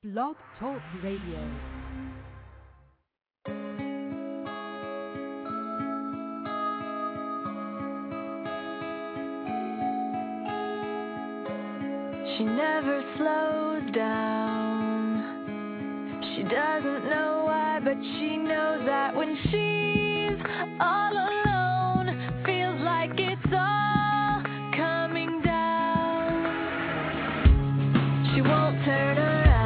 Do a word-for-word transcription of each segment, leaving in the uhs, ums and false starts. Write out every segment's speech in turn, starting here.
Blog Talk Radio. She never slows down. She doesn't know why, but she knows that when she's all alone, feels like it's all coming down. She won't turn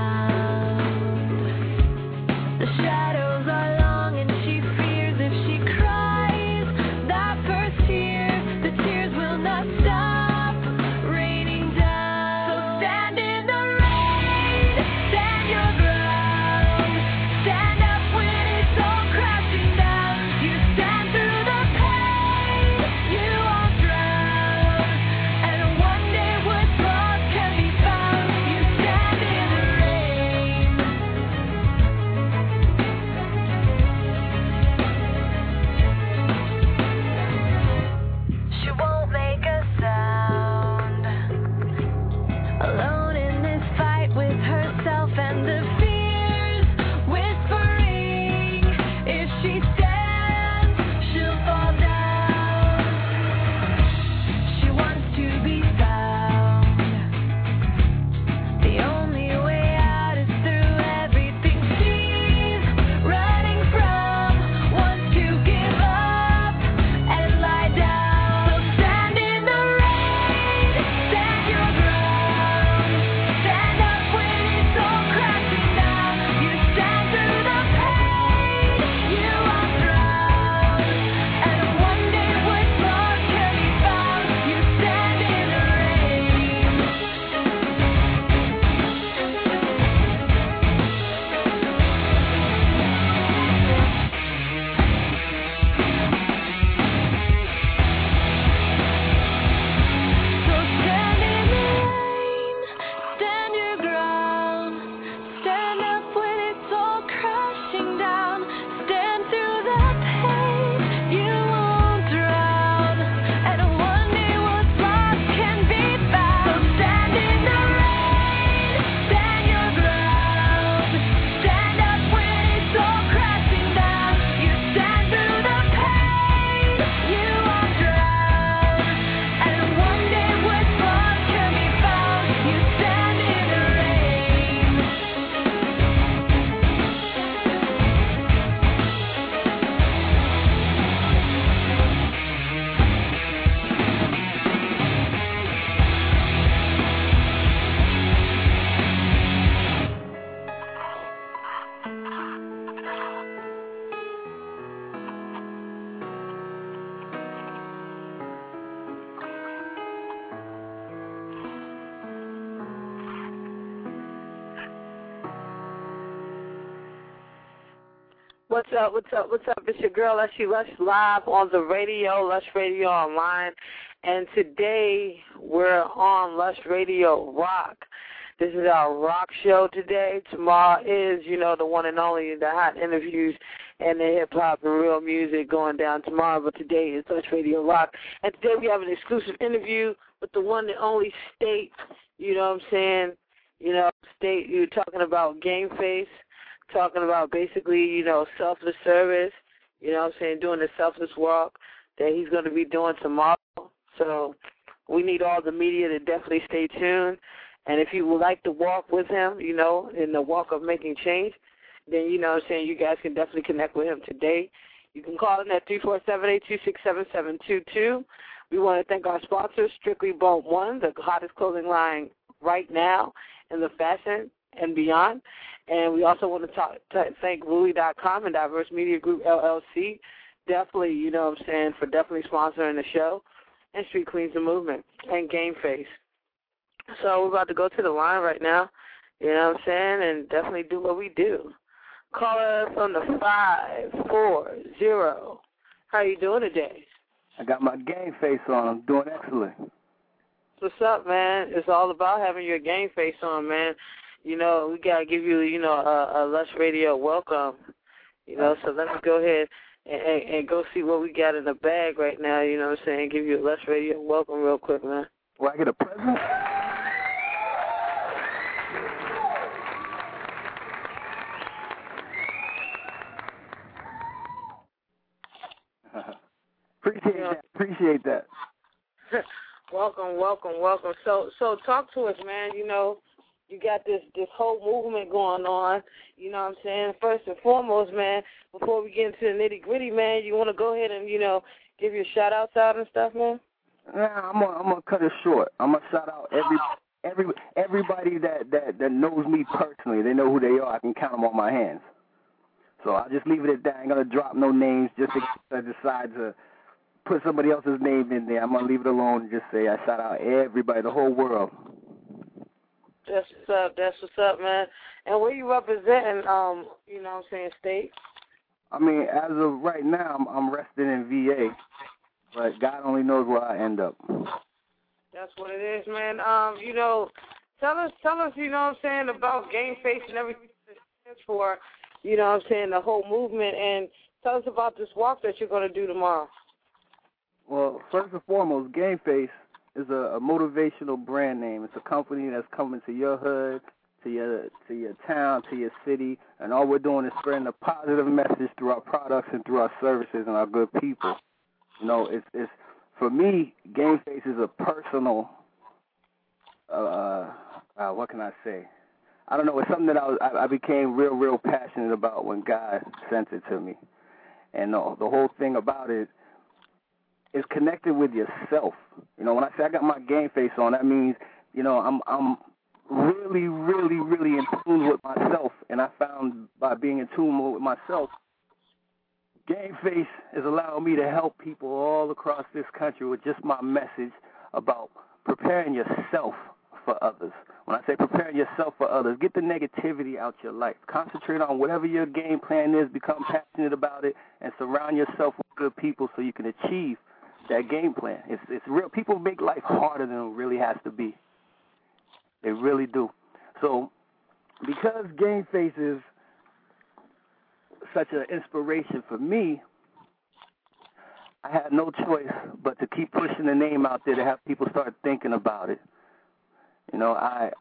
around. The shadows are long and she fears if she cries that first tear, the tears will not stop. What's up, what's up, what's up? It's your girl, Leslie Lush, live on the radio, Lush Radio Online. And today, we're on Lush Radio Rock. This is our rock show today. Tomorrow is, you know, the one and only, the hot interviews and the hip-hop and real music going down tomorrow. But today is Lush Radio Rock. And today we have an exclusive interview with the one and only State, you know what I'm saying? You know, State, you're talking about Game Face. Talking about basically, you know, selfless service, you know what I'm saying, doing the selfless work that he's going to be doing tomorrow. So we need all the media to definitely stay tuned. And if you would like to walk with him, you know, in the walk of making change, then, you know what I'm saying, you guys can definitely connect with him today. You can call him at three four seven, eight two six, seven seven two two. We want to thank our sponsors, Strictly Bump One, the hottest clothing line right now in the fashion and beyond. And we also want to talk, to thank Ruli dot com and Diverse Media Group, L L C. Definitely, you know what I'm saying, for definitely sponsoring the show. And Street Queens of Movement and Game Face. So we're about to go to the line right now, you know what I'm saying, and definitely do what we do. Call us on the five four zero. How you doing today? I got my Game Face on. I'm doing excellent. What's up, man? It's all about having your Game Face on, man. You know, we got to give you, you know, a, a Lush Radio welcome, you know, so let's go ahead and, and, and go see what we got in the bag right now, you know what I'm saying, give you a Lush Radio welcome real quick, man. Will I get a present? Appreciate you know. that. Appreciate that. welcome, welcome, welcome. So, so talk to us, man. You know, you got this this whole movement going on. You know what I'm saying? First and foremost, man, before we get into the nitty gritty, man, you want to go ahead and you know give your shout outs out and stuff, man? Nah, I'm gonna I'm gonna cut it short. I'm gonna shout out every every everybody that, that, that knows me personally. They know who they are. I can count them on my hands. So I'll just leave it at that. I ain't gonna drop no names just because I decide to put somebody else's name in there. I'm gonna leave it alone and just say I shout out everybody, the whole world. That's what's up. That's what's up, man. And where you representing? Um, you know what I'm saying, state? I mean, as of right now, I'm, I'm resting in V A, but God only knows where I end up. That's what it is, man. Um, you know, tell us, tell us, you know what I'm saying, about Game Face and everything it stands for, you know what I'm saying, the whole movement, and tell us about this walk that you're going to do tomorrow. Well, first and foremost, Game Face is a, a motivational brand name. It's a company that's coming to your hood, to your to your town, to your city, and all we're doing is spreading a positive message through our products and through our services and our good people. You know, it's it's for me, Game Face is a personal. Uh, uh, what can I say? I don't know. It's something that I, was, I I became real, real passionate about when God sent it to me, and uh, the whole thing about it is connected with yourself. You know, when I say I got my Game Face on, that means you know I'm I'm really, really, really in tune with myself, and I found by being in tune with myself, Game Face is allowing me to help people all across this country with just my message about preparing yourself for others. When I say preparing yourself for others, get the negativity out your life. Concentrate on whatever your game plan is, become passionate about it, and surround yourself with good people so you can achieve that game plan. It's, it's real. People make life harder than it really has to be. They really do. So because Game Face is such an inspiration for me, I had no choice but to keep pushing the name out there to have people start thinking about it. You know, I,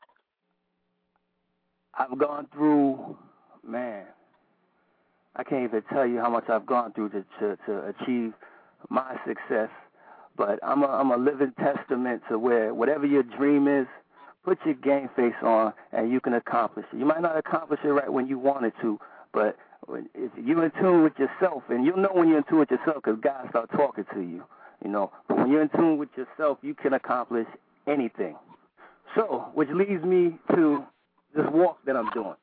I've gone through, man, I can't even tell you how much I've gone through to, to, to achieve my success, but I'm a, I'm a living testament to where whatever your dream is, put your Game Face on and you can accomplish it. You might not accomplish it right when you wanted to, but if you're in tune with yourself, and you'll know when you're in tune with yourself because God starts talking to you, you know. But when you're in tune with yourself, you can accomplish anything. So, which leads me to this walk that I'm doing.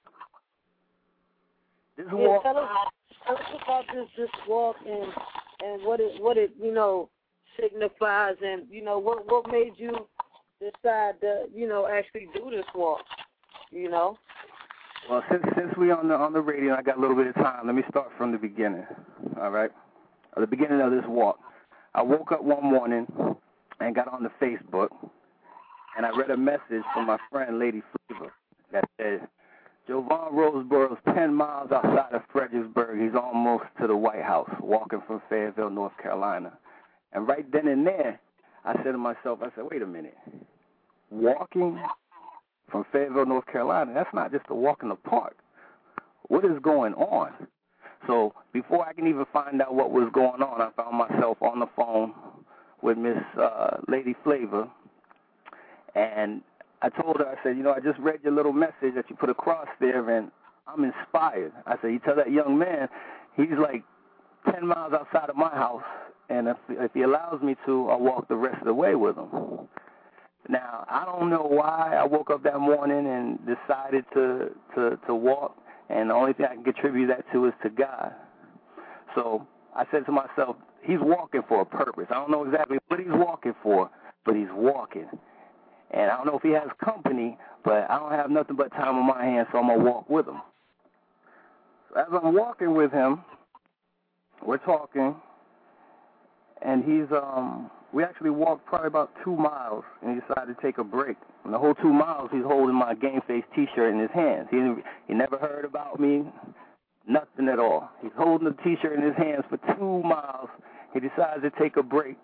This yeah, walk. Tell us, tell us about this this walk and and what it what it you know signifies, and you know what what made you decide to you know actually do this walk, you know. Well, since since we on the on the radio, I got a little bit of time. Let me start from the beginning. All right, at the beginning of this walk, I woke up one morning and got on the Facebook, and I read a message from my friend Lady Flavor that said, "Jovan Roseborough's ten miles outside of Fredericksburg. He's almost to the White House, walking from Fayetteville, North Carolina." And right then and there, I said to myself, I said, "Wait a minute, walking from Fayetteville, North Carolina, that's not just a walk in the park. What is going on?" So before I can even find out what was going on, I found myself on the phone with Miss uh, Lady Flavor, and I told her, I said, you know, I just read your little message that you put across there, and I'm inspired. I said, you tell that young man, he's like ten miles outside of my house, and if, if he allows me to, I'll walk the rest of the way with him. Now, I don't know why I woke up that morning and decided to, to, to walk, and the only thing I can contribute that to is to God. So I said to myself, he's walking for a purpose. I don't know exactly what he's walking for, but he's walking. And I don't know if he has company, but I don't have nothing but time on my hands, so I'm going to walk with him. So as I'm walking with him, we're talking, and he's, um, we actually walked probably about two miles, and he decided to take a break. And the whole two miles, he's holding my Game Face T-shirt in his hands. He, he never heard about me, nothing at all. He's holding the T-shirt in his hands for two miles. He decides to take a break.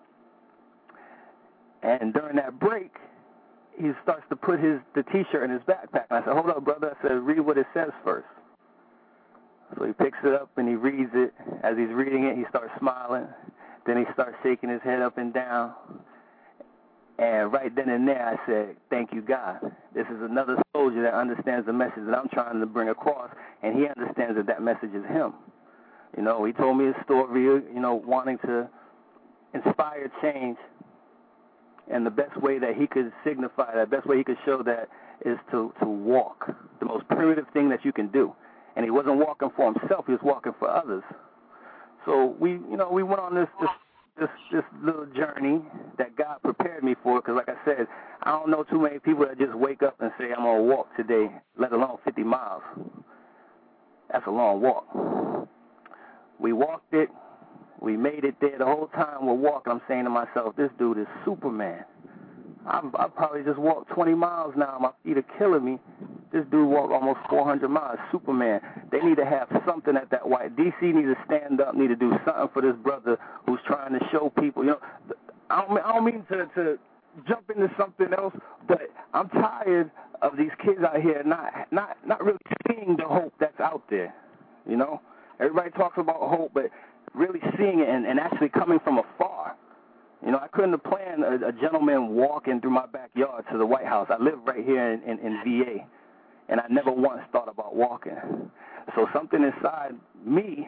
And during that break, he starts to put his the T-shirt in his backpack. And I said, hold up, brother. I said, read what it says first. So he picks it up and he reads it. As he's reading it, he starts smiling. Then he starts shaking his head up and down. And right then and there, I said, thank you, God. This is another soldier that understands the message that I'm trying to bring across, and he understands that that message is him. You know, he told me his story, you know, wanting to inspire change. And the best way that he could signify that, the best way he could show that is to, to walk, the most primitive thing that you can do. And he wasn't walking for himself, he was walking for others. So we, you know, we went on this this this, this little journey that God prepared me for, because like I said, I don't know too many people that just wake up and say, I'm going to walk today, let alone fifty miles. That's a long walk. We walked it. We made it there. The whole time we're walking, I'm saying to myself, this dude is Superman. I've, I've probably just walked twenty miles now. My feet are killing me. This dude walked almost four hundred miles. Superman. They need to have something at that white. D C need to stand up, need to do something for this brother who's trying to show people. You know, I don't, I don't mean to, to jump into something else, but I'm tired of these kids out here not, not, not really seeing the hope that's out there. You know, everybody talks about hope, but really seeing it and, and actually coming from afar. You know, I couldn't have planned a, a gentleman walking through my backyard to the White House. I live right here in, in, in V A, and I never once thought about walking. So something inside me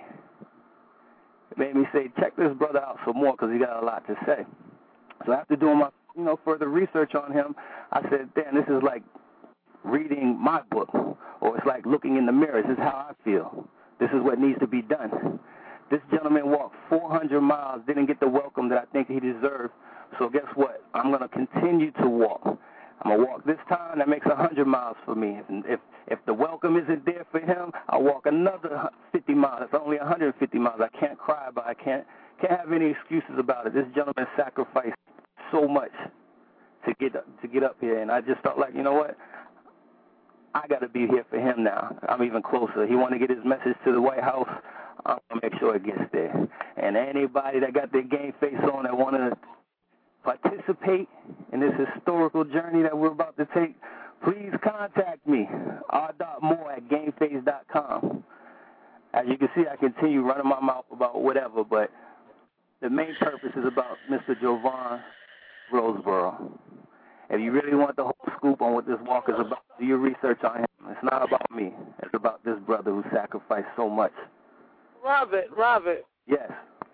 made me say, check this brother out some more, because he got a lot to say. So after doing my, you know, further research on him, I said, damn, this is like reading my book, or it's like looking in the mirror. This is how I feel. This is what needs to be done. This gentleman walked four hundred miles, didn't get the welcome that I think he deserved. So guess what? I'm going to continue to walk. I'm going to walk this time. That makes one hundred miles for me. And if if the welcome isn't there for him, I'll walk another fifty miles. That's only one hundred fifty miles. I can't cry about it. I can't, can't have any excuses about it. This gentleman sacrificed so much to get up, to get up here. And I just felt like, you know what? I got to be here for him now. I'm even closer. He wanted to get his message to the White House. I'm going to make sure it gets there. And anybody that got their game face on that want to participate in this historical journey that we're about to take, please contact me, r dot moore at gameface dot com. As you can see, I continue running my mouth about whatever, but the main purpose is about Mister Jovan Roseboro. If you really want the whole scoop on what this walk is about, do your research on him. It's not about me. It's about this brother who sacrificed so much. Robert, Robert. Yes.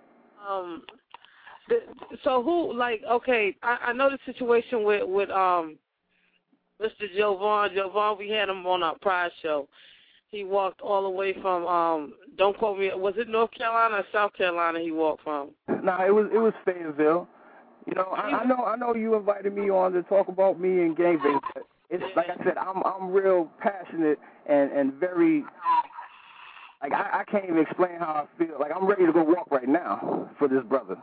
Um. The, so who, like, okay, I, I know the situation with with um, Mister Jovan. Jovan, we had him on our prior show. He walked all the way from um. Don't quote me. Was it North Carolina or South Carolina? He walked from. No, it was it was Fayetteville. You know, I, I know I know you invited me on to talk about me and game base. But it's like I said, I'm I'm real passionate and and very. Like, I, I can't even explain how I feel. Like, I'm ready to go walk right now for this brother.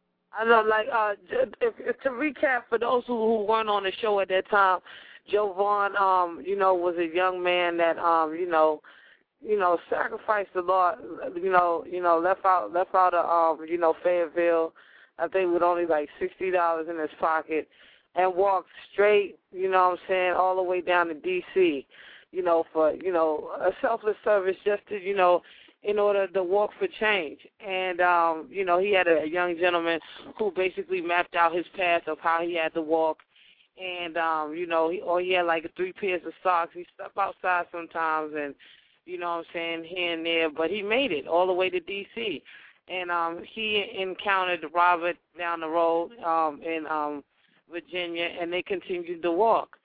I know, like, uh, if, if, to recap, for those who, who weren't on the show at that time, Jovan, um, you know, was a young man that, um, you know, you know, sacrificed a lot, you know, you know, left out, left out of, um, you know, Fayetteville, I think with only like sixty dollars in his pocket, and walked straight, you know what I'm saying, all the way down to D C, you know, for, you know, a selfless service just to, you know, in order to walk for change. And, um, you know, he had a, a young gentleman who basically mapped out his path of how he had to walk. And, um, you know, he, or he had like three pairs of socks. He stepped outside sometimes and, you know what I'm saying, here and there. But he made it all the way to D C. And um, he encountered Robert down the road um, in um, Virginia, and they continued to walk.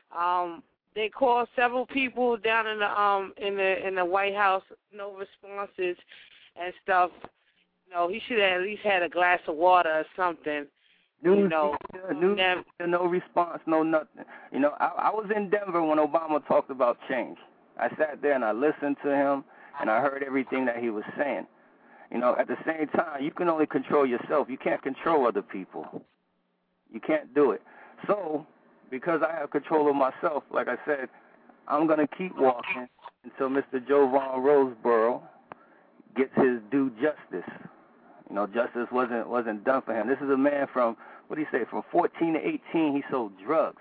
Um, They called several people down in the um in the in the White House, no responses and stuff. You know, he should have at least had a glass of water or something. News, you know, news, never, no response, no nothing. You know, I, I was in Denver when Obama talked about change. I sat there and I listened to him, and I heard everything that he was saying. You know, at the same time, you can only control yourself. You can't control other people. You can't do it. So, because I have control of myself, like I said, I'm going to keep walking until Mister Jovan Roseboro gets his due justice. You know, justice wasn't wasn't done for him. This is a man from, what do you say, from fourteen to eighteen, he sold drugs.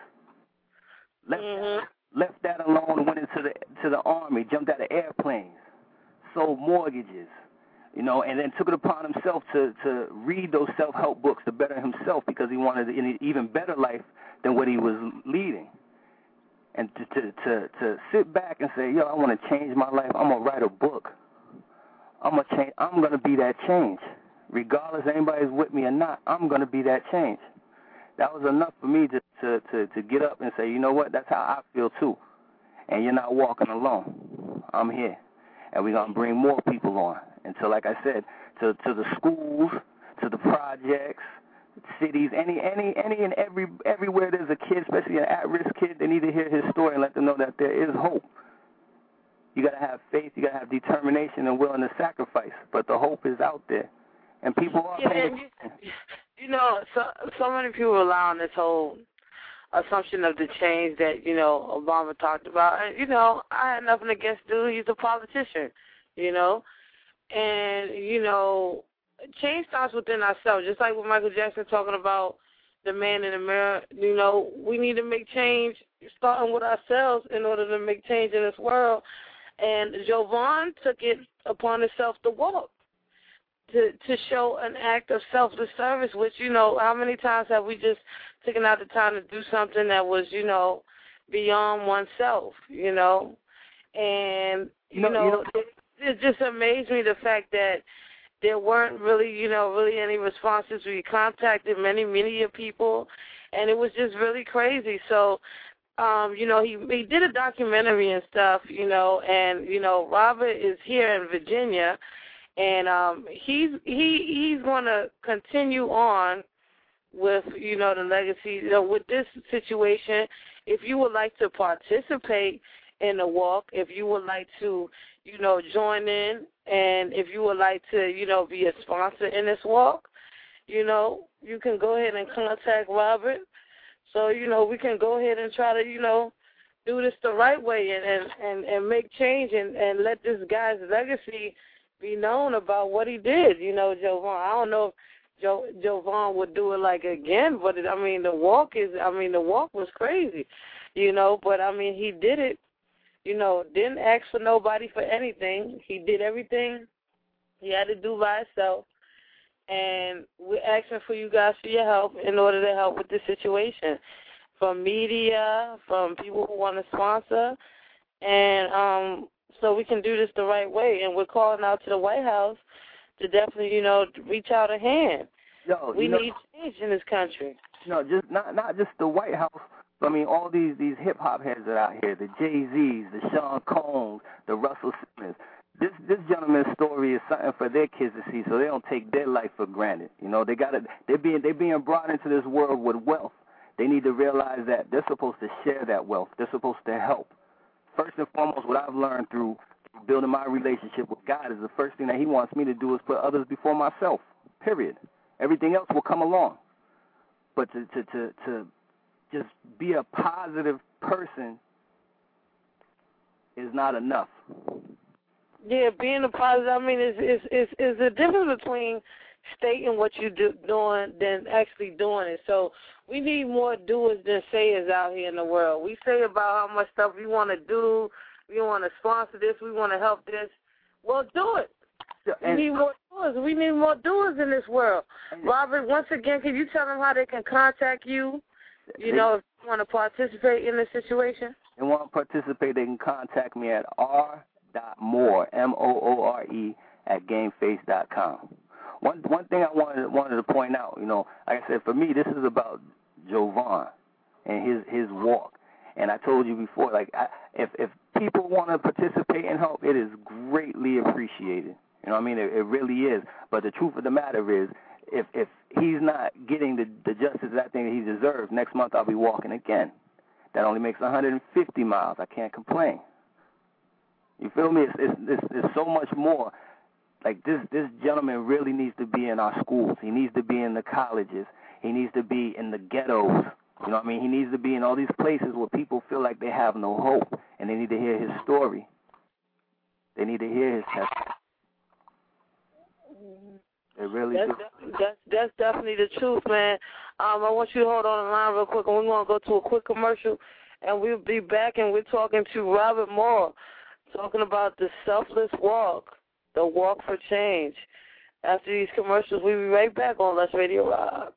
Left, mm-hmm. left that alone, went into the to the Army, jumped out of airplanes, sold mortgages, You know, and then took it upon himself to, to read those self-help books to better himself because he wanted an even better life than what he was leading. And to, to, to, to sit back and say, yo, I want to change my life. I'm going to write a book. I'm going to change. I'm going to be that change. Regardless if anybody's with me or not, I'm going to be that change. That was enough for me to, to, to, to get up and say, you know what, that's how I feel too. And you're not walking alone. I'm here. And we're going to bring more people on. And so, like I said, to, to the schools, to the projects, cities, any any any and every everywhere there's a kid, especially an at-risk kid, they need to hear his story and let them know that there is hope. You got to have faith, you got to have determination and willing to sacrifice, but the hope is out there, and people are yeah, paying you, attention. You know, so so many people rely on this whole assumption of the change that, you know, Obama talked about. And, you know, I had nothing against dude. He's a politician, you know. And, you know, change starts within ourselves. Just like with Michael Jackson talking about the man in the mirror, you know, we need to make change starting with ourselves in order to make change in this world. And Jovan took it upon himself to walk, to to show an act of selfless service, which, you know, how many times have we just taken out the time to do something that was, you know, beyond oneself, you know? And, you, you know, know, you know it, it just amazed me the fact that there weren't really, you know, really any responses. We contacted many, many people, and it was just really crazy. So, um, you know, he he did a documentary and stuff, you know, and, you know, Robert is here in Virginia, and um, he's he he's going to continue on with, you know, the legacy. You know, with this situation, if you would like to participate in the walk, if you would like to, you know, join in, and if you would like to, you know, be a sponsor in this walk, you know, you can go ahead and contact Robert. So, you know, we can go ahead and try to, you know, do this the right way and, and, and, and make change and, and let this guy's legacy be known about what he did. You know, Jovan, I don't know if jo, Jovan would do it like again, but it, I mean, the walk is, I mean, the walk was crazy, you know, but I mean, he did it. You know, didn't ask for nobody for anything. He did everything he had to do by himself. And we're asking for you guys for your help in order to help with this situation. From media, from people who want to sponsor. And um, so we can do this the right way. And we're calling out to the White House to definitely, you know, reach out a hand. Yo, we you know, need change in this country. No, just not not just the White House. I mean, all these, these hip-hop heads that are out here, the Jay-Z's, the Sean Combs, the Russell Simmons. This this gentleman's story is something for their kids to see, so they don't take their life for granted. You know, they got they're being they're being brought into this world with wealth. They need to realize that they're supposed to share that wealth. They're supposed to help. First and foremost, what I've learned through building my relationship with God is the first thing that He wants me to do is put others before myself. Period. Everything else will come along. But to to to, to just be a positive person is not enough. Yeah, being a positive, I mean, is is is is the difference between stating what you're do, doing than actually doing it. So we need more doers than sayers out here in the world. We say about how much stuff we want to do, we want to sponsor this, we want to help this. Well, do it. And we need more doers. We need more doers in this world. Robert, once again, can you tell them how they can contact you? You know, if you want to participate in this situation? They want to participate, they can contact me at r dot more, M O O R E, at gameface dot com. One one thing I wanted wanted to point out, you know, like I said, for me, this is about Jovan and his his walk. And I told you before, like, I, if if people want to participate and help, it is greatly appreciated. You know what I mean? It, it really is. But the truth of the matter is, if if he's not getting the, the justice that I think that he deserves, next month I'll be walking again. That only makes one hundred fifty miles. I can't complain. You feel me? It's, it's, it's, it's so much more. Like, this, this gentleman really needs to be in our schools. He needs to be in the colleges. He needs to be in the ghettos. You know what I mean? He needs to be in all these places where people feel like they have no hope, and they need to hear his story. They need to hear his testimony. They really that's, do. That's, that's definitely the truth, man. Um, I want you to hold on the line real quick, and we're going to go to a quick commercial, and we'll be back, and we're talking to Robert Moore, talking about the selfless walk. the Walk for Change. After these commercials, we'll be right back on Lush Radio Rock.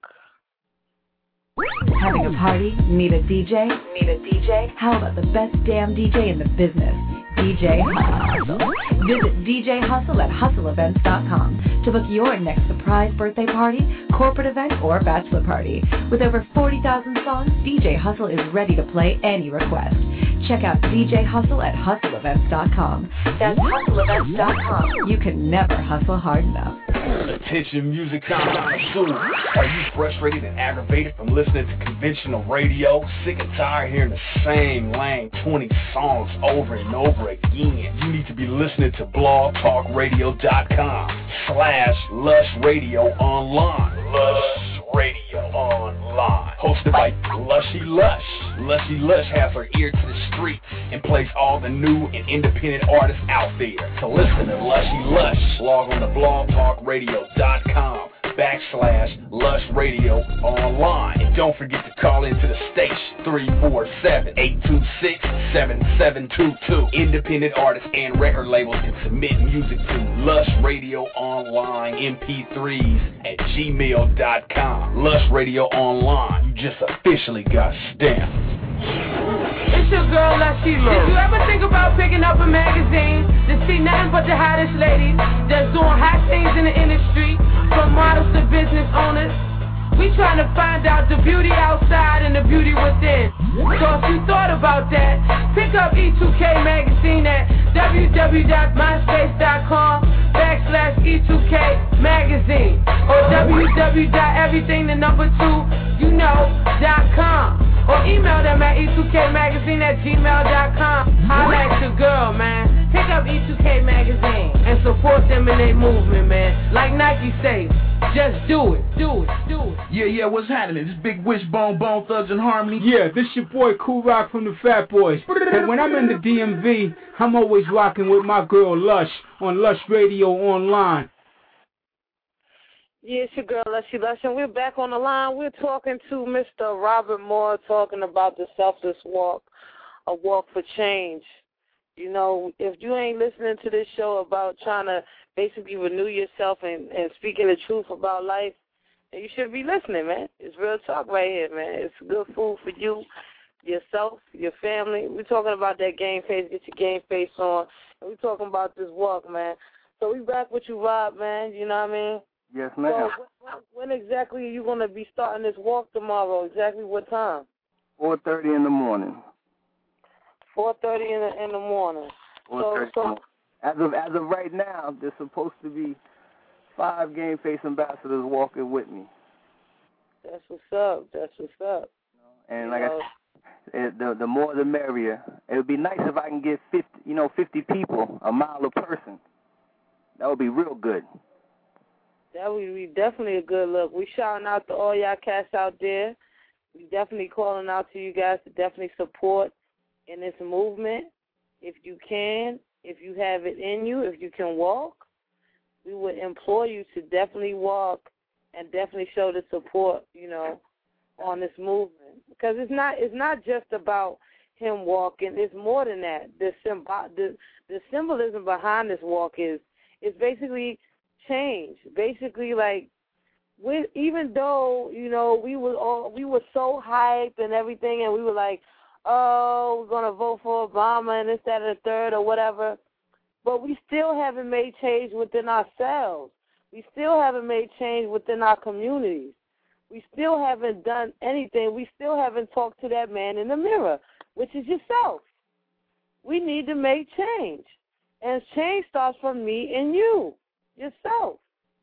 Having a party? Need a D J? Need a D J? How about the best damn D J in the business? D J Hustle. Visit D J Hustle at hustle events dot com to book your next surprise birthday party, corporate event, or bachelor party. With over forty thousand songs, D J Hustle is ready to play any request. Check out D J Hustle at hustle events dot com. That's hustle events dot com. You can never hustle hard enough. Attention music connoisseurs. Are you frustrated and aggravated from listening to conventional radio? Sick and tired hearing the same lame twenty songs over and over again? You need to be listening to blog talk radio dot com slash Lush Radio Online. Lush Radio Online. Hosted by Lushy Lush. Lushy Lush has her ear to the street and plays all the new and independent artists out there. To listen to Lushy Lush, log on to blog talk radio dot com backslash Lush Radio Online. And don't forget to call into the station three four seven, eight two six, seven seven two two. Independent artists and record labels can submit music to Lush Radio Online M P threes at gmail dot com. Lush Radio Online, you just officially got stamped. It's your girl, Lushy Lush. Did you ever think about picking up a magazine to see nothing but the hottest ladies that's doing hot things in the industry, from models to business owners? We trying to find out the beauty outside and the beauty within. So if you thought about that, pick up E two K magazine at w w w dot myspace dot com backslash E two K magazine or w w w dot everything the number two you know dot com or email them at E two K magazine at gmail dot com. Holla at your girl, man. Pick up E two K magazine and support them in their movement, man. Like Nike says, just do it, do it, do it. Yeah, yeah, what's happening? This Big Wishbone, Bone Thugs and Harmony. Yeah, this your boy Cool Rock from the Fat Boys. And when I'm in the D M V, I'm always rocking with my girl Lush on Lush Radio Online. Yeah, it's your girl, Lushy Lush, and we're back on the line. We're talking to Mister Robert Moore, talking about the Selfless Walk, a walk for change. You know, if you ain't listening to this show about trying to basically renew yourself and, and speaking the truth about life, then you should be listening, man. It's real talk right here, man. It's good food for you, yourself, your family. We're talking about that game face, get your game face on, and we're talking about this walk, man. So we back with you, Rob, man. You know what I mean? Yes, ma'am. So when, when exactly are you going to be starting this walk tomorrow? Exactly what time? four thirty in the morning. four thirty in the, in the morning. So, so as of as of right now, there's supposed to be five Game Face ambassadors walking with me. That's what's up. That's what's up. And like I said, the the more the merrier. It would be nice if I can get fifty, you know, fifty people, a mile a person. That would be real good. That would be definitely a good look. We shouting out to all y'all cats out there. We definitely calling out to you guys to definitely support in this movement. If you can, if you have it in you, if you can walk, we would implore you to definitely walk and definitely show the support, you know, on this movement. Because it's not it's not just about him walking. It's more than that. The symbo- the, the symbolism behind this walk is is basically change. Basically, like, we, even though, you know, we were all, we were so hyped and everything, and we were like, oh, we're going to vote for Obama and this, that, and the third or whatever, but we still haven't made change within ourselves. We still haven't made change within our communities. We still haven't done anything. We still haven't talked to that man in the mirror, which is yourself. We need to make change. And change starts from me and you, yourself.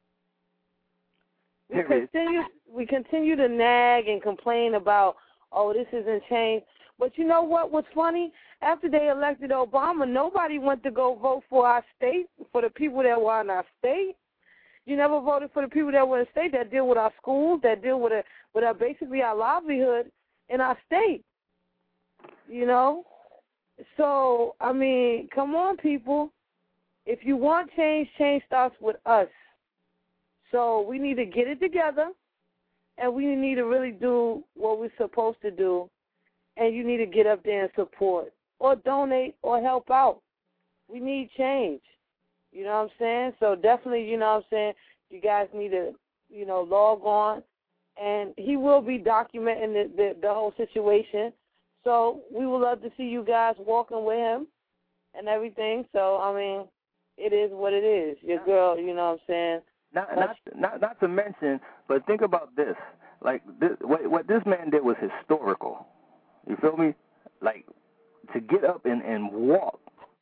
We continue, we continue to nag and complain about, oh, this isn't change. But you know what? What's funny? After they elected Obama, nobody went to go vote for our state, for the people that were in our state. You never voted for the people that were in the state that deal with our schools, that deal with, a, with our, basically our livelihood in our state. You know? So, I mean, come on, people. If you want change, change starts with us. So we need to get it together, and we need to really do what we're supposed to do, and you need to get up there and support or donate or help out. We need change. You know what I'm saying? So definitely, you know what I'm saying, you guys need to, you know, log on. And he will be documenting the, the, the whole situation. So we would love to see you guys walking with him and everything. So, I mean, it is what it is. Your girl, you know what I'm saying? Not not not, not to mention, but think about this. Like, this, what, what this man did was historical. You feel me? Like, to get up and, and walk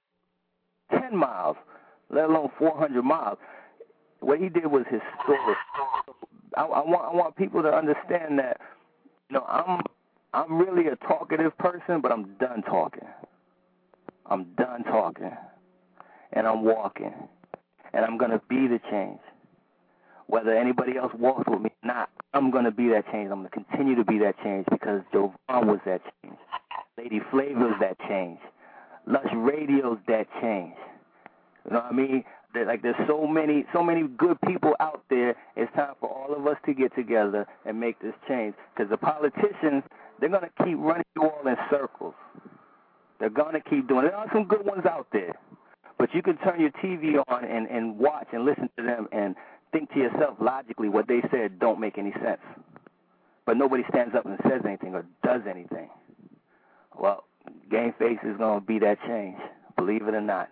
ten miles, let alone four hundred miles, what he did was historic. I, I want I want people to understand that, you know, I'm I'm really a talkative person, but I'm done talking. I'm done talking, and I'm walking, and I'm gonna be the change. Whether anybody else walks with me or not, I'm gonna be that change. I'm gonna continue to be that change because Jovan was that change. Lady Flavor's that change. Lush Radio's that change. You know what I mean? That, like, there's so many, so many good people out there. It's time for all of us to get together and make this change. Because the politicians, they're gonna keep running you all in circles. They're gonna keep doing it. There are some good ones out there, but you can turn your T V on and, and watch and listen to them and think to yourself logically what they said don't make any sense. But nobody stands up and says anything or does anything. Well, Game Face is gonna be that change, believe it or not.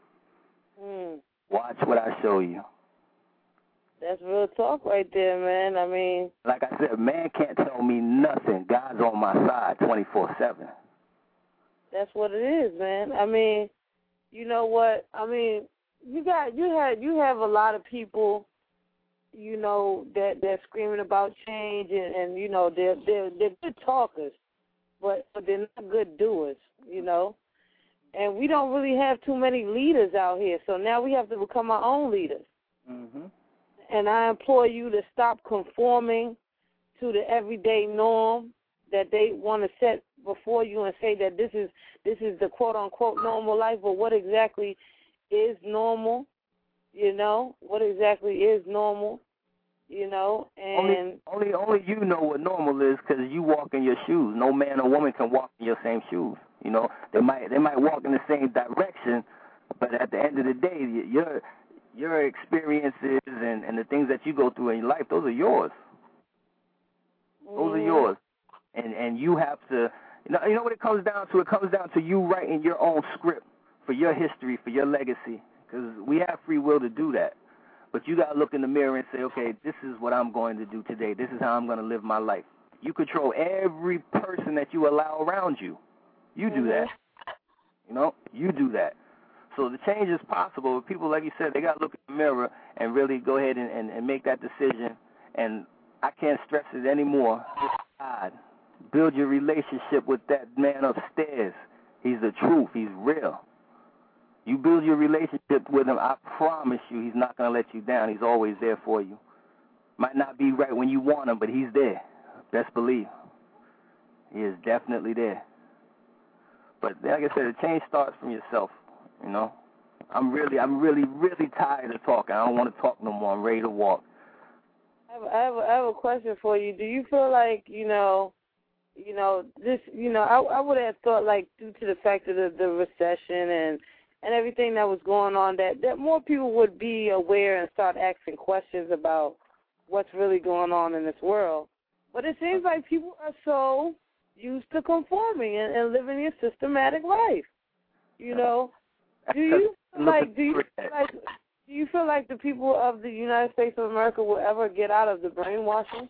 Mm. Watch what I show you. That's real talk right there, man. I mean, like I said, man can't tell me nothing. God's on my side twenty-four seven. That's what it is, man. I mean, you know what? I mean, you got you had you have a lot of people, you know, that they're screaming about change, and, and you know they're they're they're good talkers, but but they're not good doers, you know. And we don't really have too many leaders out here, so now we have to become our own leaders. Mm-hmm. And I implore you to stop conforming to the everyday norm that they want to set before you and say that this is this is the quote-unquote normal life, but what exactly is normal, you know? What exactly is normal, you know? And Only, only, only you know what normal is because you walk in your shoes. No man or woman can walk in your same shoes. You know, they might they might walk in the same direction, but at the end of the day, your your experiences and, and the things that you go through in your life, those are yours. Those mm-hmm. are yours, and and you have to. You know, you know what it comes down to? It comes down to you writing your own script for your history, for your legacy, because we have free will to do that. But you got to look in the mirror and say, okay, this is what I'm going to do today. This is how I'm going to live my life. You control every person that you allow around you. You do that. You know, you do that. So the change is possible. People, like you said, they got to look in the mirror and really go ahead and, and, and make that decision. And I can't stress it anymore. God, build your relationship with that man upstairs. He's the truth. He's real. You build your relationship with him, I promise you he's not going to let you down. He's always there for you. Might not be right when you want him, but he's there. Best believe. He is definitely there. But like I said, the change starts from yourself, you know. I'm really, I'm really, really tired of talking. I don't want to talk no more. I'm ready to walk. I have, I have, I have a question for you. Do you feel like, you know, you know, this, you know, I, I would have thought, like, due to the fact of the, the recession and, and everything that was going on, that, that more people would be aware and start asking questions about what's really going on in this world. But it seems like people are so used to conforming and, and living a systematic life. You know, do you feel like do you feel like do you feel like the people of the United States of America will ever get out of the brainwashing?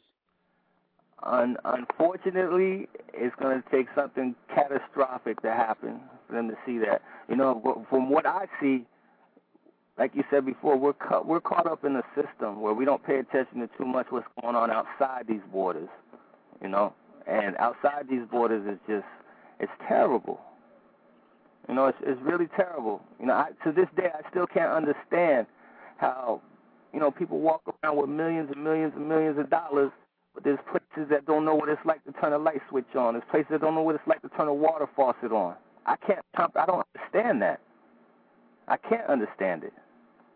Un- unfortunately, it's going to take something catastrophic to happen for them to see that. You know, from what I see, like you said before, we're ca- we're caught up in a system where we don't pay attention to too much what's going on outside these borders. You know. And outside these borders is just, it's terrible. You know, it's it's really terrible. You know, I, to this day, I still can't understand how, you know, people walk around with millions and millions and millions of dollars, but there's places that don't know what it's like to turn a light switch on. There's places that don't know what it's like to turn a water faucet on. I can't, I don't understand that. I can't understand it.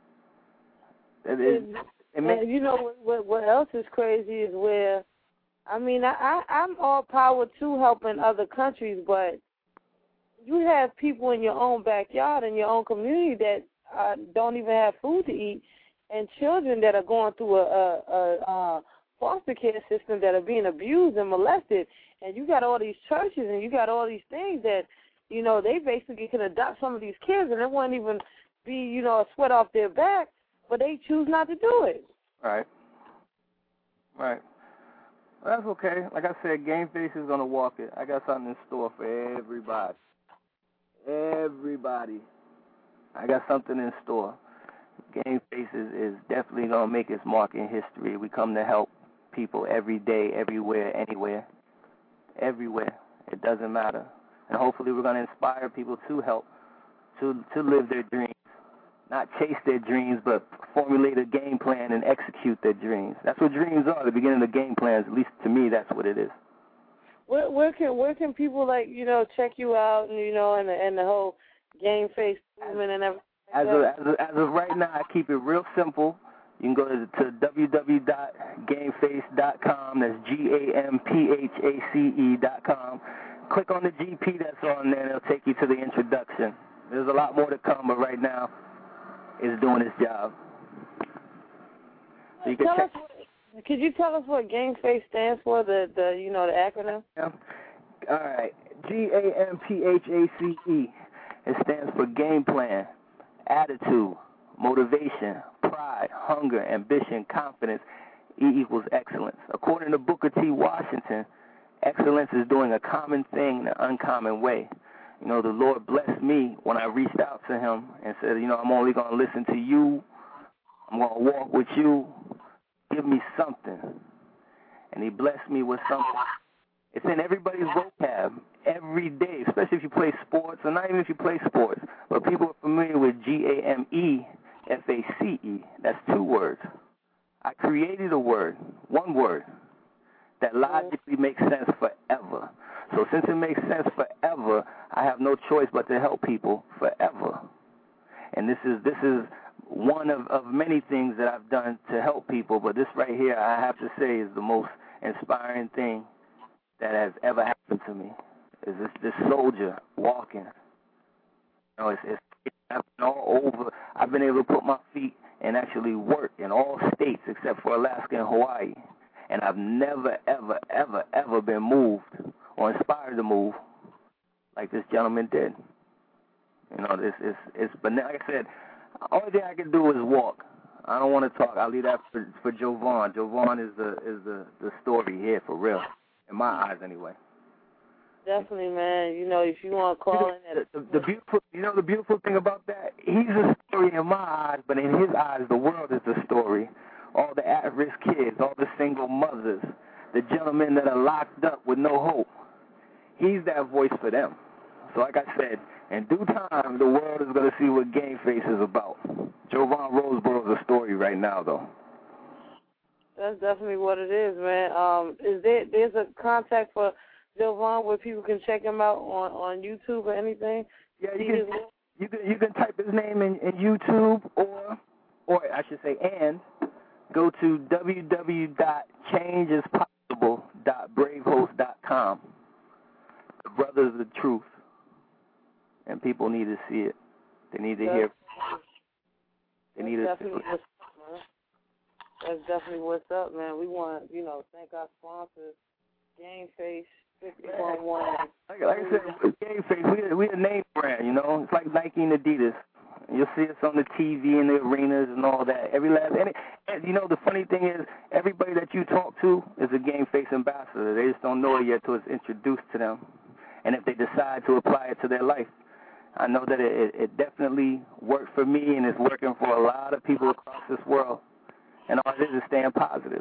It, it, it makes, and you know what, what? What else is crazy is where. I mean, I, I, I'm all power to helping other countries, but you have people in your own backyard, in your own community that uh, don't even have food to eat, and children that are going through a, a, a, a foster care system that are being abused and molested, and you got all these churches and you got all these things that, you know, they basically can adopt some of these kids and it won't even be, you know, a sweat off their back, but they choose not to do it. Right. Right. Well, that's okay. Like I said, Game Face is going to walk it. I got something in store for everybody. Everybody. I got something in store. Game Face is, is definitely going to make its mark in history. We come to help people every day, everywhere, anywhere. Everywhere. It doesn't matter. And hopefully we're going to inspire people to help, to to live their dreams. Not chase their dreams, but formulate a game plan and execute their dreams. That's what dreams are, the beginning of game plans. At least to me, that's what it is. Where, where can where can people, like, you know, check you out and, you know, and the, and the whole Game Face movement and everything? As of, as, of, as of right now, I keep it real simple. You can go to, to w w w dot gameface dot com. That's G A M P H A C E dot com. Click on the G P that's on there, and it'll take you to the introduction. There's a lot more to come, but right now, it's doing its job. So you can tell check. us what, could you tell us what Game Face stands for, the, the you know, the acronym? Yeah. All right. G A M P H A C E. It stands for game plan, attitude, motivation, pride, hunger, ambition, confidence. E equals excellence. According to Booker T. Washington, excellence is doing a common thing in an uncommon way. You know, the Lord blessed me when I reached out to him and said, you know, I'm only going to listen to you. I'm going to walk with you. Give me something. And he blessed me with something. It's in everybody's vocab every day, especially if you play sports, or not even if you play sports. But people are familiar with G A M E F A C E. That's two words. I created a word, one word, that logically makes sense forever. So since it makes sense forever, I have no choice but to help people forever. And this is this is one of, of many things that I've done to help people, but this right here, I have to say, is the most inspiring thing that has ever happened to me. Is this, this soldier walking. You know, it's, it's, it's happening all over. I've been able to put my feet and actually work in all states except for Alaska and Hawaii. And I've never, ever, ever, ever been moved or inspired to move like this gentleman did. You know, it's, it's, it's, but like I said, the only thing I can do is walk. I don't want to talk. I'll leave that for, for Jovan. Jovan is the is the, the story here for real, in my eyes anyway. Definitely, man. You know, if you want to call in, at the, the, the beautiful, you know, the beautiful thing about that, he's a story in my eyes, but in his eyes, the world is the story. All the at-risk kids, all the single mothers, the gentlemen that are locked up with no hope. He's that voice for them. So like I said, in due time, the world is going to see what Game Face is about. Jovan Roseboro is a story right now, though. That's definitely what it is, man. Um, is there there's a contact for Jovan where people can check him out on, on YouTube or anything? Yeah, you can, you can you can type his name in, in YouTube or or I should say and go to w w w dot change is possible dot brave host dot com. The Brothers of Truth. And people need to see it. They need to That's, hear. They need that's to. definitely what's up, man. That's definitely what's up, man. We want, you know, thank our sponsors, Game Face, fifty-one one. Like, like I said, Game Face, we we a name brand, you know. It's like Nike and Adidas. You'll see us on the T V in the arenas and all that. Every last, and, it, and you know, the funny thing is, everybody that you talk to is a Game Face ambassador. They just don't know it yet till it's introduced to them, and if they decide to apply it to their life. I know that it, it definitely worked for me, and it's working for a lot of people across this world. And all it is is staying positive.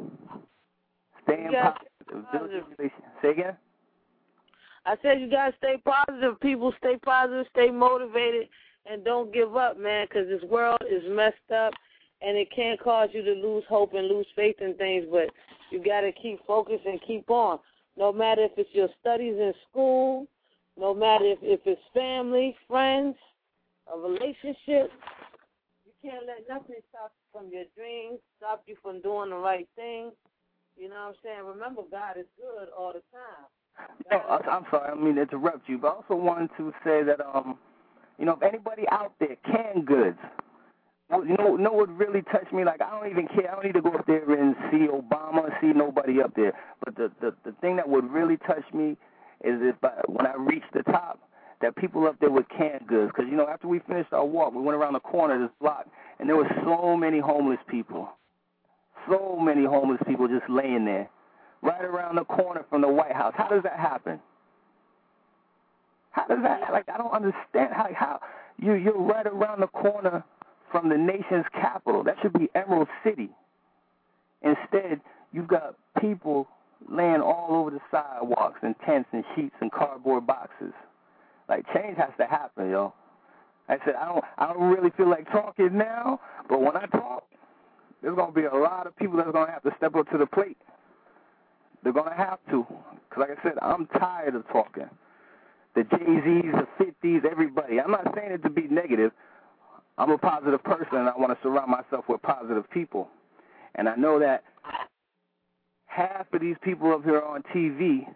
Staying positive. positive. Say again? I said you got to stay positive. People stay positive, stay motivated, and don't give up, man, because this world is messed up, and it can cause you to lose hope and lose faith in things, but you got to keep focused and keep on. No matter if it's your studies in school, no matter if, if it's family, friends, a relationship, you can't let nothing stop you from your dreams, stop you from doing the right thing. You know what I'm saying? Remember, God is good all the time. Oh, I'm sorry, I mean to interrupt you, but I also wanted to say that um, You know, if anybody out there, canned goods. You know, know what really touched me? Like, I don't even care. I don't need to go up there and see Obama and see nobody up there. But the, the, the thing that would really touch me is if I, when I reach the top, that people up there with canned goods. Because, you know, after we finished our walk, we went around the corner of this block, and there were so many homeless people. So many homeless people just laying there, right around the corner from the White House. How does that happen? How does that, like, I don't understand how, how you, you're right around the corner from the nation's capital. That should be Emerald City. Instead, you've got people laying all over the sidewalks in tents and sheets and cardboard boxes. Like, change has to happen, yo. I said, I don't, I don't really feel like talking now, but when I talk, there's going to be a lot of people that's going to have to step up to the plate. They're going to have to. Because, like I said, I'm tired of talking. The Jay-Z's, the fifties, everybody. I'm not saying it to be negative. I'm a positive person, and I want to surround myself with positive people. And I know that half of these people up here on T V,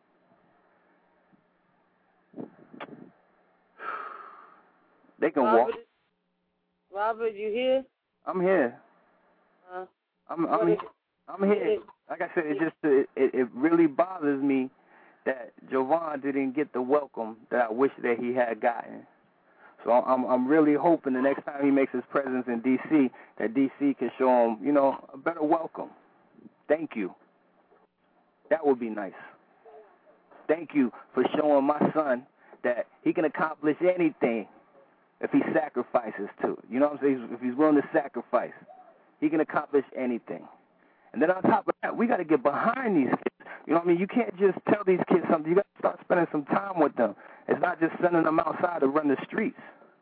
they can Robert, walk. Robert, you here? I'm here. Uh, I'm I'm I'm here. Like I said, it just it, it really bothers me that Jovan didn't get the welcome that I wish that he had gotten. So I'm I'm really hoping the next time he makes his presence in D C that D C can show him, you know, a better welcome. Thank you. That would be nice. Thank you for showing my son that he can accomplish anything if he sacrifices to it. You know what I'm saying? If he's willing to sacrifice, he can accomplish anything. And then on top of that, we got to get behind these kids. You know what I mean? You can't just tell these kids something. You got to start spending some time with them. It's not just sending them outside to run the streets.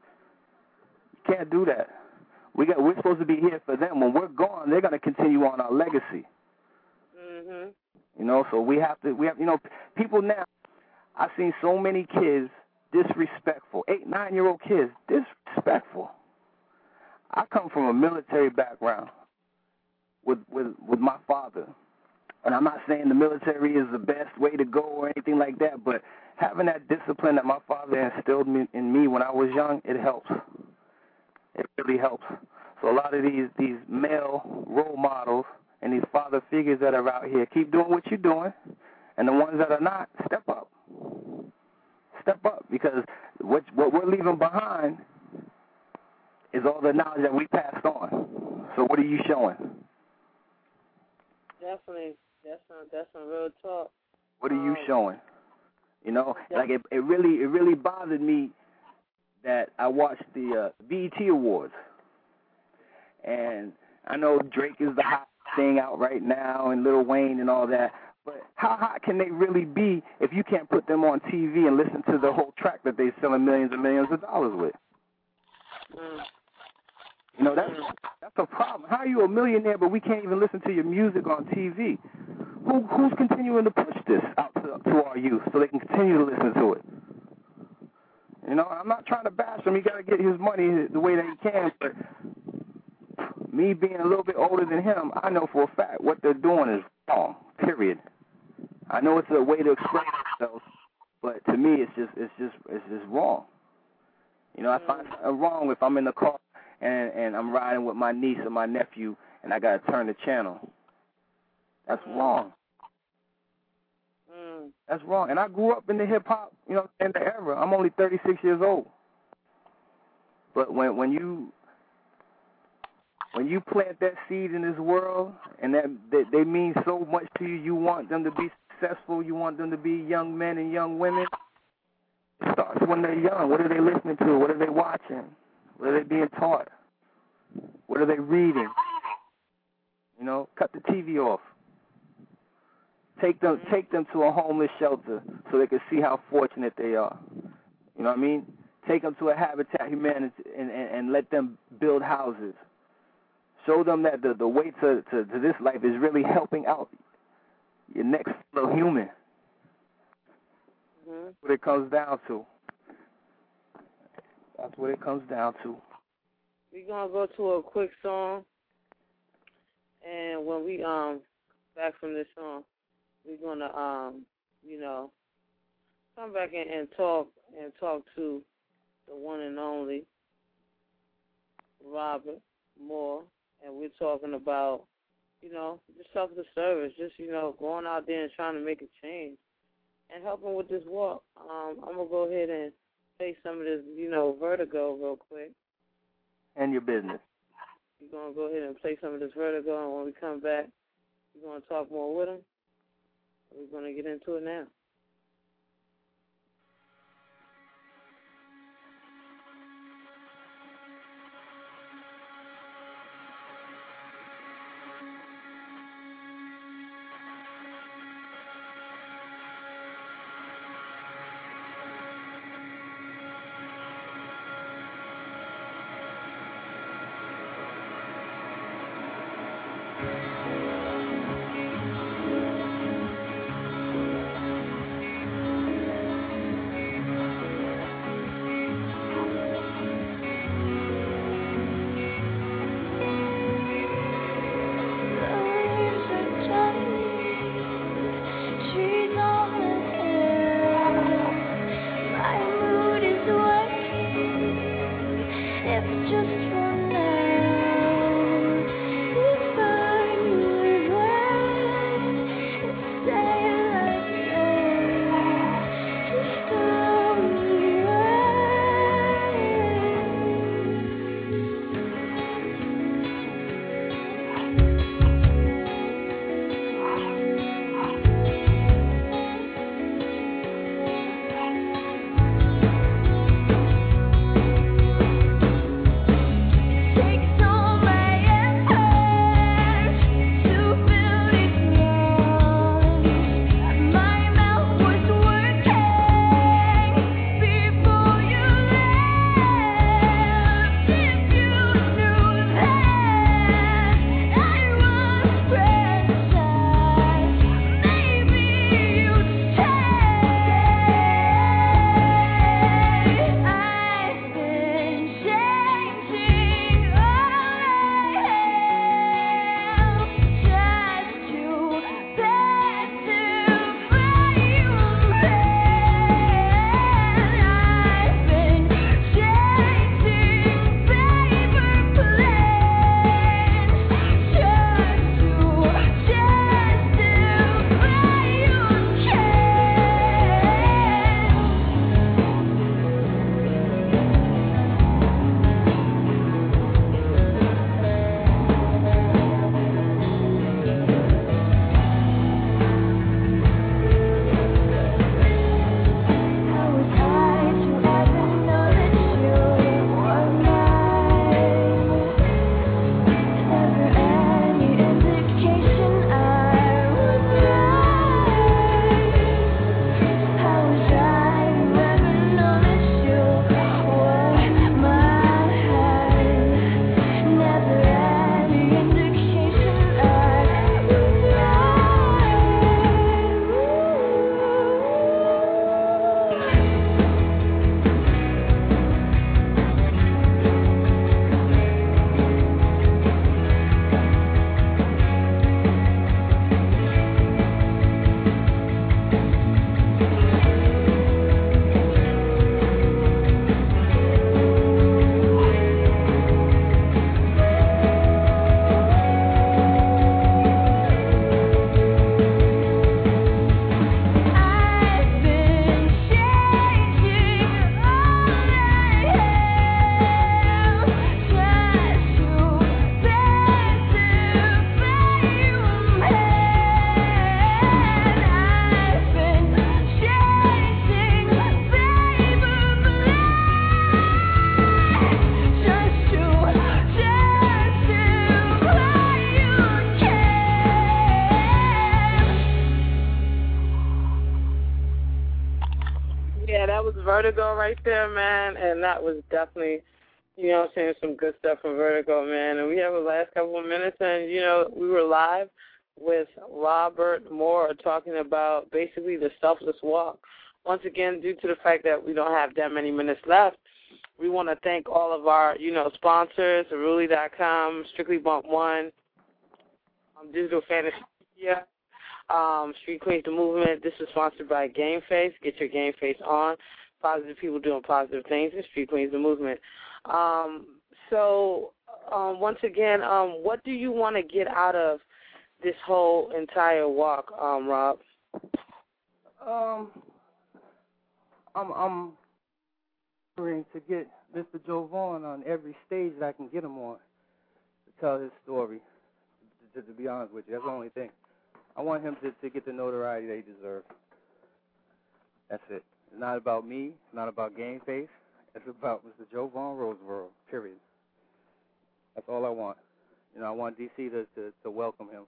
You can't do that. We got. We're supposed to be here for them. When we're gone, they're going to continue on our legacy. Mhm. You know, so we have to. We have. You know, people now. I've seen so many kids disrespectful. Eight, nine-year-old kids disrespectful. I come from a military background with with with my father. And I'm not saying the military is the best way to go or anything like that, but having that discipline that my father instilled in me when I was young, it helps. It really helps. So a lot of these, these male role models and these father figures that are out here, keep doing what you're doing, and the ones that are not, step up. Step up, because what, what we're leaving behind is all the knowledge that we passed on. So what are you showing? Definitely. That's some, that's some real talk. What are you um, showing? You know, yeah. like it, it really, it really bothered me that I watched the uh, B E T Awards, and I know Drake is the hot thing out right now, and Lil Wayne and all that. But how hot can they really be if you can't put them on T V and listen to the whole track that they're selling millions and millions of dollars with? Mm. You know, that's that's a problem. How are you a millionaire but we can't even listen to your music on T V? Who who's continuing to push this out to, to our youth so they can continue to listen to it? You know, I'm not trying to bash him. He got to get his money the way that he can. But me being a little bit older than him, I know for a fact what they're doing is wrong. Period. I know it's a way to express themselves, but to me, it's just it's just it's just wrong. You know, I find something wrong if I'm in the car and and I'm riding with my niece or my nephew, and I got to turn the channel. That's wrong. Mm. That's wrong. And I grew up in the hip hop, you know, in the era. I'm only thirty-six years old. But when when you when you plant that seed in this world, and that they, they mean so much to you, you want them to be successful, you want them to be young men and young women. It starts when they're young. What are they listening to? What are they watching? What are they being taught? What are they reading? You know, cut the T V off. Take them, take them to a homeless shelter so they can see how fortunate they are. You know what I mean? Take them to a Habitat Humanity and, and, and let them build houses. Show them that the, the way to, to, to this life is really helping out your next little human. Mm-hmm. That's what it comes down to. That's what it comes down to. We're going to go to a quick song. And when we um back from this song, we're going to, um, you know, come back and, and talk and talk to the one and only Robert Moore, and we're talking about, you know, just selfless service, just, you know, going out there and trying to make a change and helping with this walk. Um, I'm going to go ahead and play some of this, you know, Vertigo real quick. And your business. We're going to go ahead and play some of this Vertigo, and when we come back, we're going to talk more with him. We're going to get into it now. Vertigo right there, man, and that was definitely, you know what I'm saying, some good stuff from Vertigo, man. And we have the last couple of minutes, and, you know, we were live with Robert Moore talking about basically the selfless walk. Once again, due to the fact that we don't have that many minutes left, we want to thank all of our, you know, sponsors, Aruli dot com, Strictly Bump One, um, Digital Fantasy Media, um, Street Queens The Movement. This is sponsored by Game Face. Get your Game Face on. positive people doing positive things in Street Queens, the movement. Um, so, um, once again, um, what do you want to get out of this whole entire walk, um, Rob? Um, I'm I'm trying to get Mister Joe Vaughn on every stage that I can get him on to tell his story. To, to be honest with you, that's the only thing. I want him to, to get the notoriety that he deserves. That's it. It's not about me. It's not about Game Face. It's about Mister Joe Vaughn Roseboro, period. That's all I want. You know, I want D C to, to, to welcome him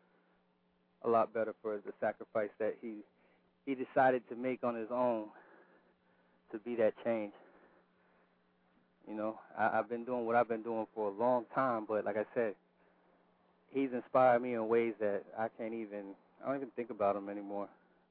a lot better for the sacrifice that he he decided to make on his own to be that change. You know, I, I've been doing what I've been doing for a long time, but like I said, he's inspired me in ways that I can't even, I don't even think about him anymore.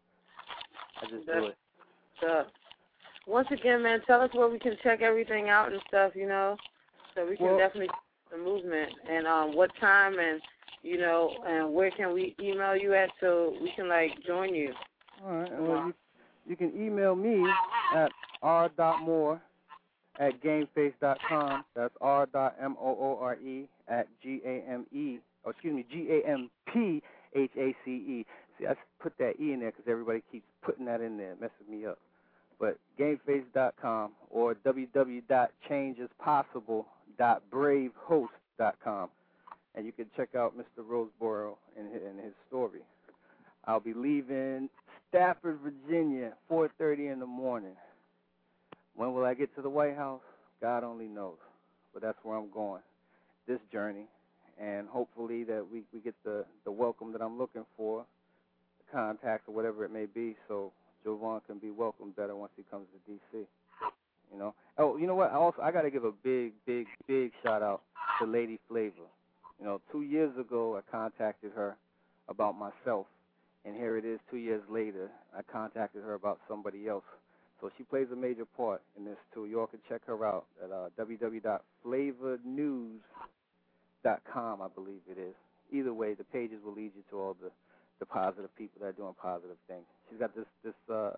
I just That's, do it. Uh, once again, man, tell us where we can check everything out and stuff, you know, so we can well, definitely the movement, and um, what time, and, you know, and where can we email you at so we can, like, join you? All right. Well, you, you can email me at r dot more at gameface dot com. That's r dot m o o r e at g a m e, or excuse me, g a m p h a c e. See, I put that E in there because everybody keeps putting that in there. It messes me up. But gameface dot com or w w w dot change is possible dot brave host dot com. And you can check out Mister Roseboro and his, and his story. I'll be leaving Stafford, Virginia, four thirty in the morning. When will I get to the White House? God only knows. But that's where I'm going, this journey. And hopefully that we, we get the, the welcome that I'm looking for, the contact or whatever it may be, so Joe Vaughn can be welcomed better once he comes to D C. You know. Oh, you know what? I also I got to give a big, big, big shout out to Lady Flavor. You know, two years ago I contacted her about myself, and here it is two years later. I contacted her about somebody else. So she plays a major part in this too. You all can check her out at uh, w w w dot flavor news dot com, I believe it is. Either way, the pages will lead you to all the, the positive people that are doing positive things. She's got this this uh,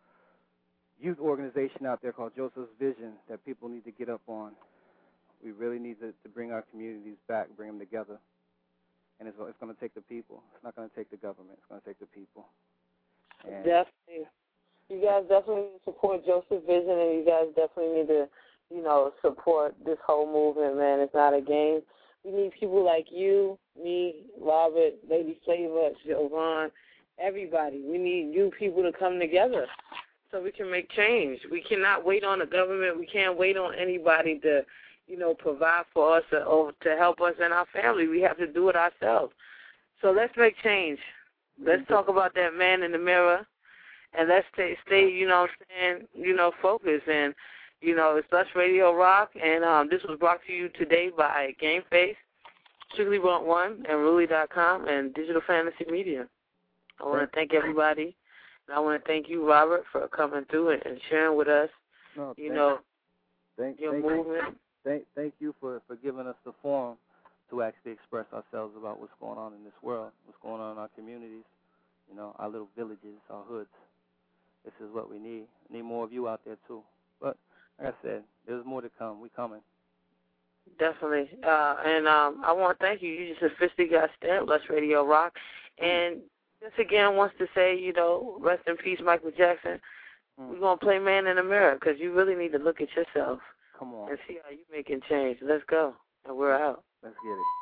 youth organization out there called Joseph's Vision that people need to get up on. We really need to, to bring our communities back, bring them together. And it's, it's going to take the people. It's not going to take the government. It's going to take the people. And definitely. You guys definitely need to support Joseph's Vision, and you guys definitely need to, you know, support this whole movement, man. It's not a game. We need people like you, me, Robert, Lady Flavor, Joe Vaughn, everybody. We need you people to come together so we can make change. We cannot wait on the government. We can't wait on anybody to, you know, provide for us or to help us and our family. We have to do it ourselves. So let's make change. Let's talk about that man in the mirror, and let's stay, stay you know what I'm saying, you know, focused. And, you know, it's Lush Radio Rock, and um, this was brought to you today by Game Face, Strictly Want One, and Ruli dot com, and Digital Fantasy Media. I want to thank everybody, and I want to thank you, Robert, for coming through and, and sharing with us, no, you thank, know, thank, your thank movement. You. Thank, thank you for, for giving us the forum to actually express ourselves about what's going on in this world, what's going on in our communities, you know, our little villages, our hoods. This is what we need. We need more of you out there, too. But, like I said, there's more to come. We coming. Definitely. Uh, and um, I want to thank you. You just officially got stamped, Lush Radio Rock. And just again wants to say, you know, rest in peace, Michael Jackson. Mm. We're going to play Man in the Mirror because you really need to look at yourself. Come on. And see how you're making change. Let's go. And we're out. Let's get it.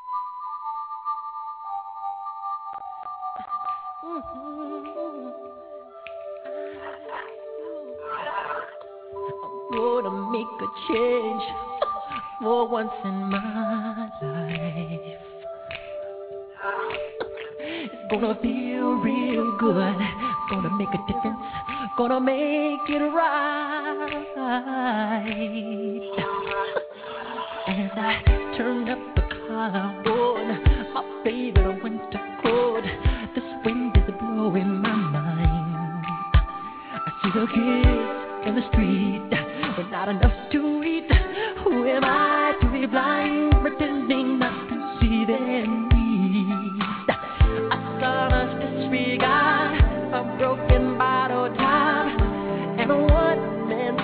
I'm gonna make a change for once in my life. It's gonna feel real good. Gonna make a difference. Gonna make it right. As I turn up the collar on my favorite winter coat, this wind is blowing my mind. I see the kids in the street with not enough to eat. Who am I to be blind, pretending not to see their needs? I saw us disregard a broken bottle top and one man's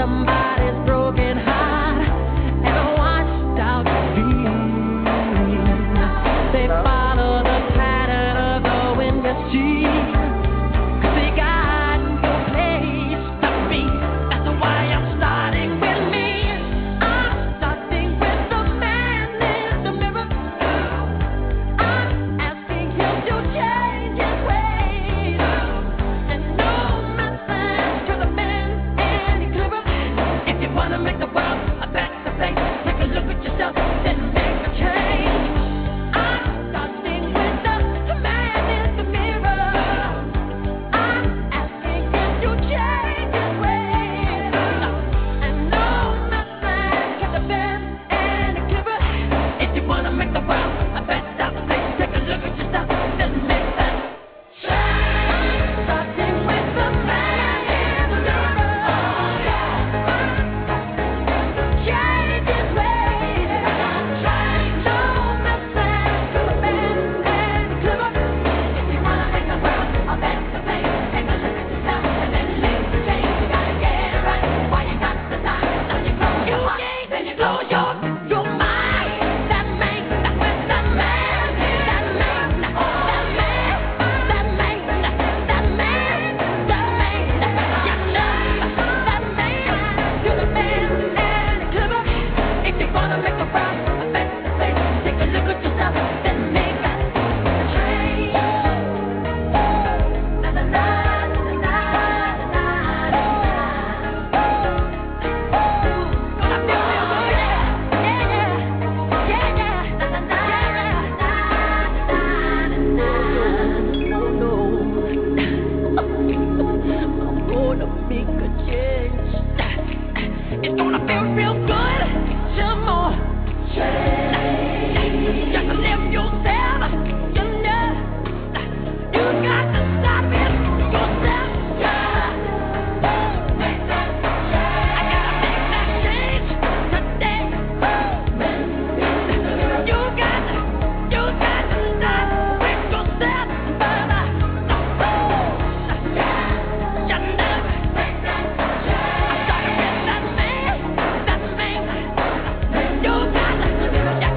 You got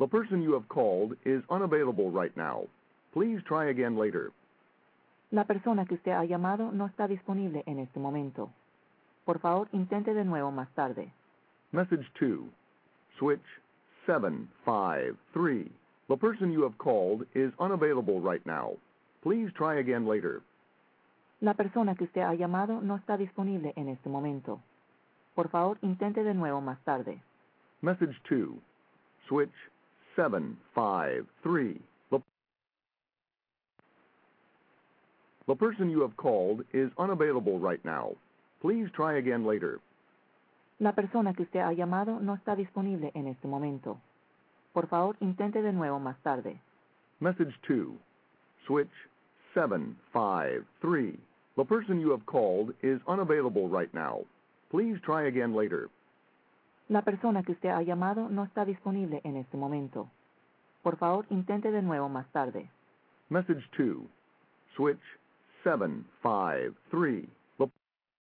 The person you have called is unavailable right now. Please try again later. La persona que usted ha llamado no está disponible en este momento. Por favor, intente de nuevo más tarde. Message two. Switch seven five three. The person you have called is unavailable right now. Please try again later. La persona que usted ha llamado no está disponible en este momento. Por favor, intente de nuevo más tarde. Message two. Switch seven five three. The, the person you have called is unavailable right now. Please try again later. La persona que usted ha llamado no está disponible en este momento. Por favor, intente de nuevo más tarde. Message two. Switch seven five three. The person you have called is unavailable right now. Please try again later. La persona que usted ha llamado no está disponible en este momento. Por favor, intente de nuevo más tarde. Message two. Switch seven five three.